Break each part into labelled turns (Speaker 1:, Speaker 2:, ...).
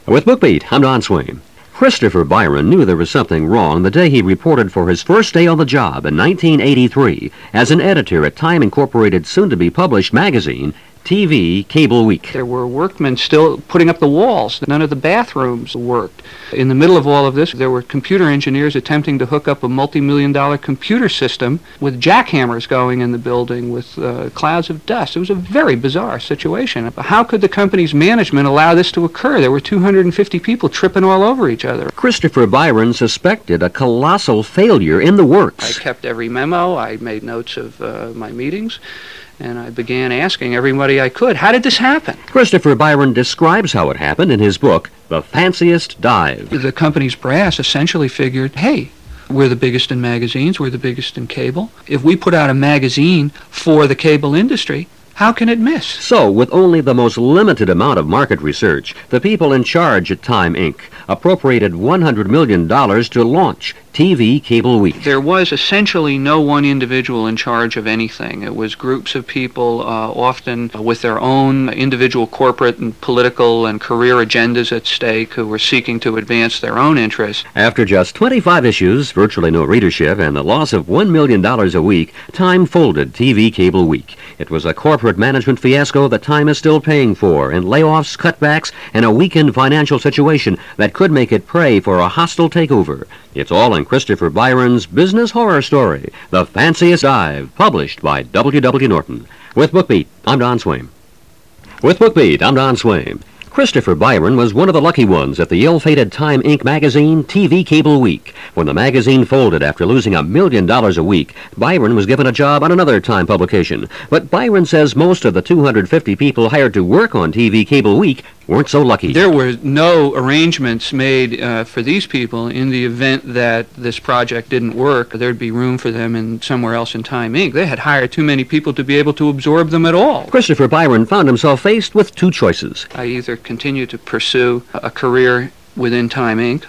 Speaker 1: With BookBeat, I'm Don Swain. Christopher Byron knew there was something wrong the day he reported for his first day on the job in 1983 as an editor at Time Incorporated's soon-to-be-published magazine, TV Cable Week.
Speaker 2: There were workmen still putting up the walls. None of the bathrooms worked. In the middle of all of this, there were computer engineers attempting to hook up a multi-million-dollar computer system with jackhammers going in the building with clouds of dust. It was a very bizarre situation. How could the company's management allow this to occur? There were 250 people tripping all over each other.
Speaker 1: Christopher Byron suspected a colossal failure in the works.
Speaker 2: I kept every memo. I made notes of my meetings. And I began asking everybody I could, how did this happen?
Speaker 1: Christopher Byron describes how it happened in his book, The Fanciest Dive.
Speaker 2: The company's brass essentially figured, hey, we're the biggest in magazines, we're the biggest in cable. If we put out a magazine for the cable industry, how can it miss?
Speaker 1: So, with only the most limited amount of market research, the people in charge at Time Inc. appropriated $100 million to launch TV Cable Week.
Speaker 2: There was essentially no one individual in charge of anything. It was groups of people, often with their own individual corporate and political and career agendas at stake, who were seeking to advance their own interests.
Speaker 1: After just 25 issues, virtually no readership, and the loss of $1 million a week, Time folded TV Cable Week. It was a corporate management fiasco that Time is still paying for, in layoffs, cutbacks, and a weakened financial situation that could make it prey for a hostile takeover. It's all in Christopher Byron's business horror story, The Fanciest Dive, published by W.W. Norton. With BookBeat, I'm Don Swain. With BookBeat, I'm Don Swain. Christopher Byron was one of the lucky ones at the ill-fated Time Inc. magazine TV Cable Week. When the magazine folded after losing $1 million a week, Byron was given a job on another Time publication. But Byron says most of the 250 people hired to work on TV Cable Week weren't so lucky.
Speaker 2: There were no arrangements made for these people in the event that this project didn't work. There'd be room for them somewhere else in Time Inc. They had hired too many people to be able to absorb them at all.
Speaker 1: Christopher Byron found himself faced with two choices.
Speaker 2: I either continue to pursue a career within Time Inc.,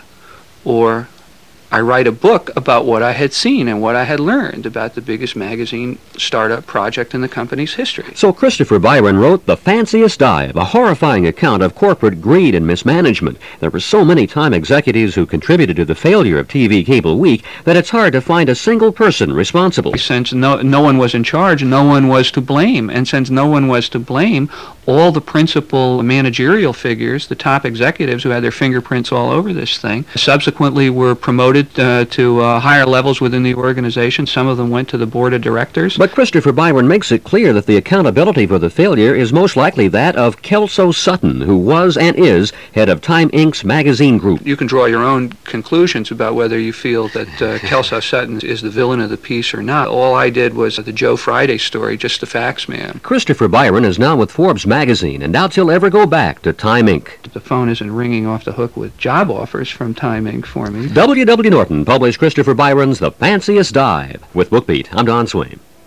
Speaker 2: or I write a book about what I had seen and what I had learned about the biggest magazine startup project in the company's history.
Speaker 1: So Christopher Byron wrote The Fanciest Dive, a horrifying account of corporate greed and mismanagement. There were so many Time executives who contributed to the failure of TV Cable Week that it's hard to find a single person responsible.
Speaker 2: Since no one was in charge, no one was to blame. And since no one was to blame, all the principal managerial figures, the top executives who had their fingerprints all over this thing, subsequently were promoted to higher levels within the organization. Some of them went to the board of directors.
Speaker 1: But Christopher Byron makes it clear that the accountability for the failure is most likely that of Kelso Sutton, who was and is head of Time Inc.'s magazine group.
Speaker 2: You can draw your own conclusions about whether you feel that Kelso Sutton is the villain of the piece or not. All I did was the Joe Friday story, just the facts, man.
Speaker 1: Christopher Byron is now with Forbes magazine, and doubts he'll ever go back to Time Inc.
Speaker 2: The phone isn't ringing off the hook with job offers from Time Inc. for me.
Speaker 1: W.W. Norton published Christopher Byron's The Fanciest Dive. With BookBeat, I'm Don Swain.